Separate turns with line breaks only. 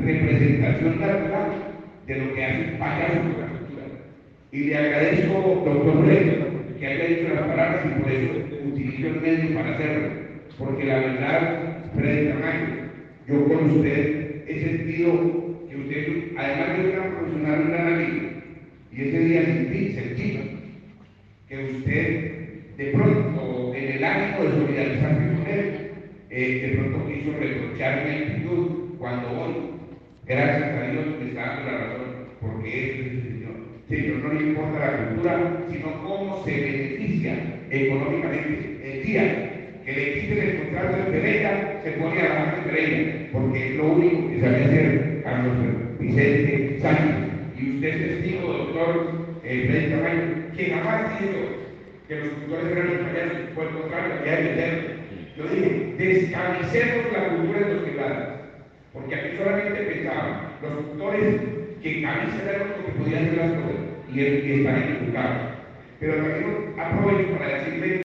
representación natural de lo que hace un payaso con la cultura. Y le agradezco, doctor Rey, que haya dicho las palabras y por eso utilizo el medio para hacerlo. Porque la verdad, Freddy Tamayo, yo con usted he sentido que usted, además de una profesional, un gran amigo, y ese día sentí que usted, de pronto, en el ánimo de solidarizarse con él, de pronto quiso reprochar mi actitud cuando hoy, gracias a Dios, me está dando la razón, porque es el Señor. Señor, no le importa la cultura, sino cómo se beneficia económicamente. El día que le quiten el contrato de Pereira, se pone a la de Pereira, porque es lo único que sabe hacer Carlos Vicente Sánchez. Y usted es testigo, doctor Freddy Tamayo, que jamás dijo que los cultores eran los payasos, por el contrario, que hay que hacerlo. Yo dije, descabicemos la cultura de los quebrados, porque aquí solamente pensaban los cultores que cabeza era lo único que podían hacer las cosas, y están equivocados. Pero también aprovecho para decirle